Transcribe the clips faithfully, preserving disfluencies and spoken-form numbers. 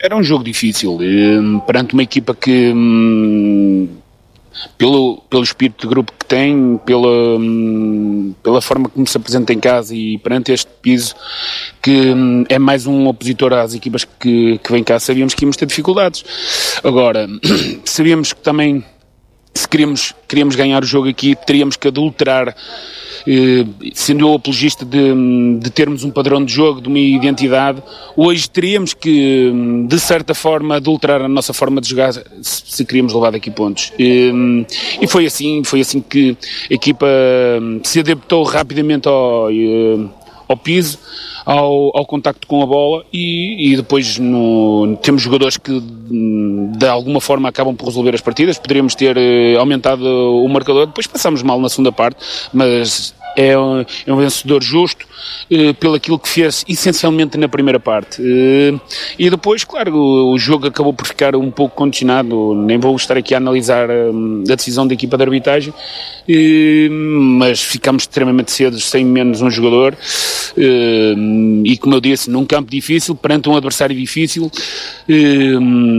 era um jogo difícil, eh, perante uma equipa que, hum, pelo, pelo espírito de grupo que tem, pela, hum, pela forma como se apresenta em casa e perante este piso, que hum, é mais um opositor às equipas que, que vêm cá, sabíamos que íamos ter dificuldades. Agora, sabíamos que também, se queríamos, queríamos ganhar o jogo aqui, teríamos que adulterar, eh, sendo eu apologista de, de termos um padrão de jogo, de uma identidade. Hoje teríamos que, de certa forma, adulterar a nossa forma de jogar se, se queríamos levar daqui pontos. E, e foi assim, foi assim que a equipa se adaptou rapidamente ao, ao piso, ao, ao contacto com a bola, e, e depois no, temos jogadores que de alguma forma acabam por resolver as partidas. Poderíamos ter eh, aumentado o marcador, depois passámos mal na segunda parte, mas é um, é um vencedor justo eh, pelo aquilo que fez essencialmente na primeira parte. Eh, e depois, claro, o, o jogo acabou por ficar um pouco condicionado, nem vou estar aqui a analisar um, a decisão da equipa de arbitragem, eh, mas ficámos extremamente cedo sem menos um jogador, eh, e como eu disse, num campo difícil, perante um adversário difícil, eh,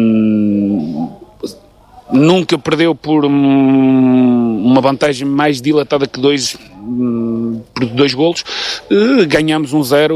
nunca perdeu por um, uma vantagem mais dilatada que dois, um, por dois golos. Uh, ganhamos um zero,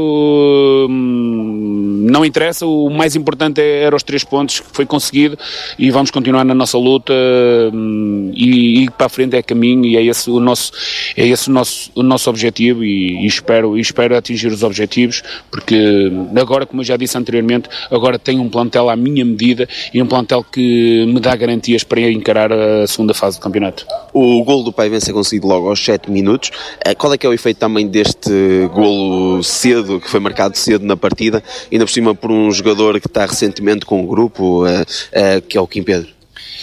um, não interessa, o mais importante era os três pontos que foi conseguido, e vamos continuar na nossa luta, um, e, e para a frente é caminho, e é esse o nosso, é esse o nosso, o nosso objetivo, e, e, espero, e espero atingir os objetivos, porque agora, como eu já disse anteriormente, agora tenho um plantel à minha medida, e um plantel que me dá garantias para encarar a segunda fase do campeonato. O golo do Paivense é conseguido logo aos sete minutos. Qual é que é o efeito também deste golo cedo, que foi marcado cedo na partida, ainda por cima por um jogador que está recentemente com o grupo, que é o Kim Pedro?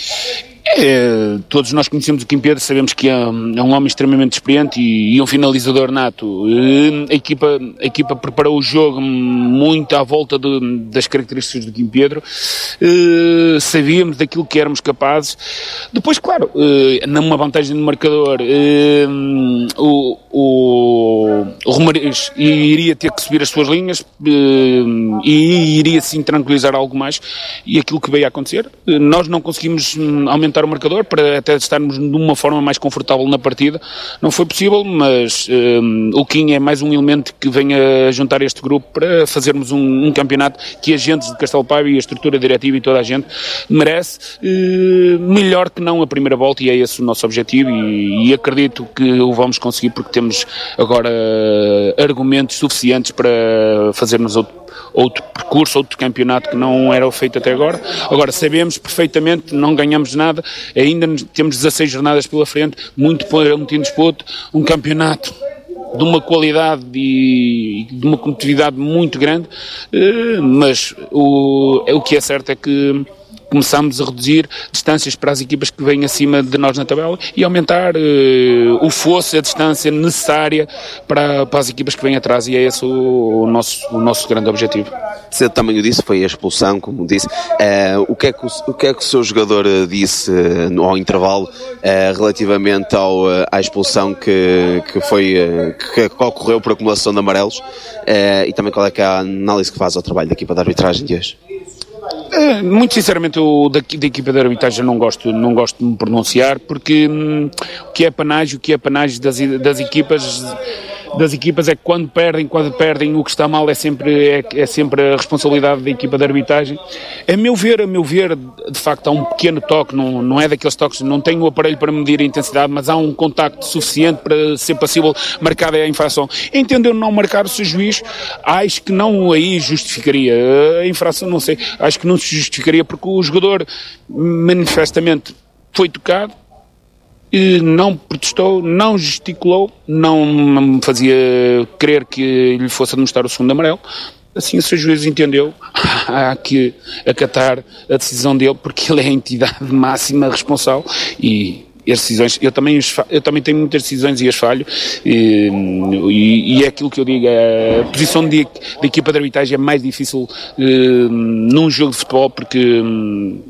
É, todos nós conhecemos o Kim Pedro, sabemos que é, é um homem extremamente experiente e, e um finalizador nato. A equipa, a equipa preparou o jogo muito à volta de, das características do Kim Pedro. Uh, sabíamos daquilo que éramos capazes. Depois, claro, uh, numa vantagem de marcador, uh, o, o, o Romariz iria ter que subir as suas linhas, uh, e iria sim tranquilizar algo mais, e aquilo que veio a acontecer, uh, nós não conseguimos aumentar o marcador para até estarmos de uma forma mais confortável na partida. Não foi possível, mas um, o Kim é mais um elemento que vem a juntar este grupo para fazermos um, um campeonato que a gente de Castelo Paiva e a estrutura diretiva e toda a gente merece, uh, melhor que não a primeira volta, e é esse o nosso objetivo, e, e acredito que o vamos conseguir, porque temos agora uh, argumentos suficientes para fazermos outro outro percurso, outro campeonato que não era feito até agora. Agora, sabemos perfeitamente, não ganhamos nada, ainda temos dezasseis jornadas pela frente, muito prometido disputo, um campeonato de uma qualidade e de uma competitividade muito grande, mas o, o que é certo é que começamos a reduzir distâncias para as equipas que vêm acima de nós na tabela, e aumentar uh, o fosso, a distância necessária para, para as equipas que vêm atrás, e é esse o, o, nosso, o nosso grande objetivo. Você também o disse, foi a expulsão, como disse. Uh, o, que é que o, o que é que o seu jogador disse uh, ao intervalo uh, relativamente ao, uh, à expulsão que, que, foi, uh, que, que ocorreu por acumulação de amarelos, uh, e também qual é que é a análise que faz ao trabalho da equipa de arbitragem de hoje? Muito sinceramente, eu da, da equipa de arbitragem não gosto, não gosto de me pronunciar, porque hum, o que é panágio, o que é panágio das, das equipas das equipas é que quando perdem, quando perdem o que está mal é sempre, é, é sempre a responsabilidade da equipa de arbitragem. A meu ver, a meu ver, de facto há um pequeno toque, não, não é daqueles toques, não tenho o aparelho para medir a intensidade, mas há um contacto suficiente para ser passível marcar a infração. Entendeu não marcar o seu juiz, acho que não aí justificaria a infração, não sei, acho que não se justificaria, porque o jogador manifestamente foi tocado, não protestou, não gesticulou, não me fazia crer que lhe fosse administrar o segundo amarelo. Assim o seu juiz entendeu, há que acatar a decisão dele, porque ele é a entidade máxima responsável, e as decisões, eu também, eu também tenho muitas decisões e as falho, e, e, e é aquilo que eu digo, a posição de, de equipa de arbitragem é mais difícil uh, num jogo de futebol, porque um,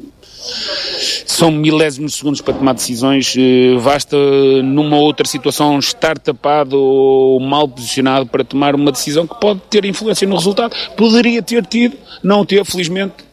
são milésimos de segundos para tomar decisões. Basta numa outra situação estar tapado ou mal posicionado para tomar uma decisão que pode ter influência no resultado. Poderia ter tido, não teve, felizmente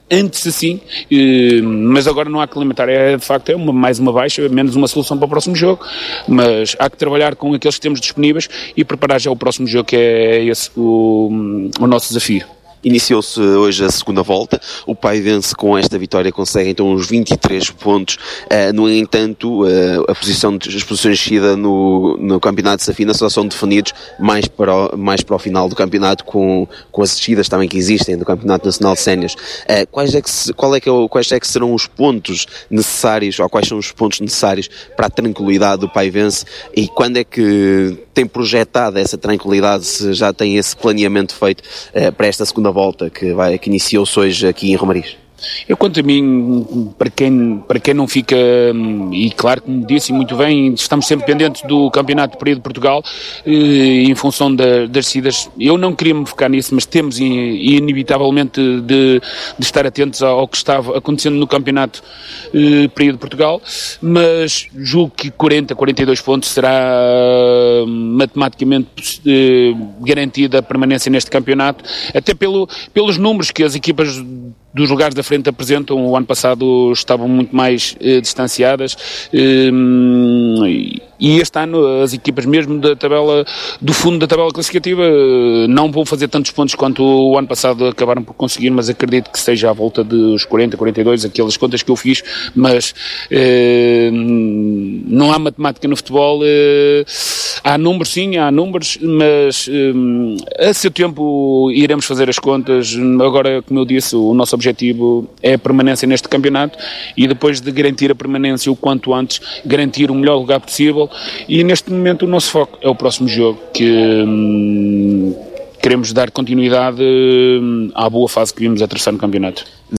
antes assim, mas agora não há que lamentar, é de facto é uma, mais uma baixa, menos uma solução para o próximo jogo, mas há que trabalhar com aqueles que temos disponíveis e preparar já o próximo jogo, que é esse o, o nosso desafio. Iniciou-se hoje a segunda volta, o Paivense com esta vitória consegue então os vinte e três pontos, uh, no entanto uh, a posição de, as posições de descida no, no campeonato de Safina só são definidos mais para o, mais para o final do campeonato, com, com as descidas também que existem do Campeonato Nacional de Séniores. Uh, quais, é que se, qual é que é o, quais é que serão os pontos necessários, ou quais são os pontos necessários para a tranquilidade do Paivense, e quando é que tem projetado essa tranquilidade, se já tem esse planeamento feito uh, para esta segunda volta que, vai, que iniciou-se hoje aqui em Romariz? Eu, quanto a mim, para quem, para quem não fica, e claro, como disse muito bem, estamos sempre pendentes do Campeonato de Período de Portugal, em função da, das descidas. Eu não queria me focar nisso, mas temos inevitavelmente de, de estar atentos ao que estava acontecendo no Campeonato de Período de Portugal, mas julgo que quarenta, quarenta e dois pontos será matematicamente garantida a permanência neste campeonato, até pelo, pelos números que as equipas dos lugares da frente apresentam. O ano passado estavam muito mais eh, distanciadas, eh, e este ano as equipas mesmo da tabela, do fundo da tabela classificativa, eh, não vão fazer tantos pontos quanto o ano passado acabaram por conseguir, mas acredito que seja à volta dos quarenta, quarenta e dois, aquelas contas que eu fiz, mas eh, não há matemática no futebol, eh, há números sim, há números, mas eh, a seu tempo iremos fazer as contas. Agora, como eu disse, o nosso objetivo objetivo é a permanência neste campeonato, e depois de garantir a permanência o quanto antes, garantir o melhor lugar possível, e neste momento o nosso foco é o próximo jogo, que hum, queremos dar continuidade hum, à boa fase que vimos a atravessar no campeonato.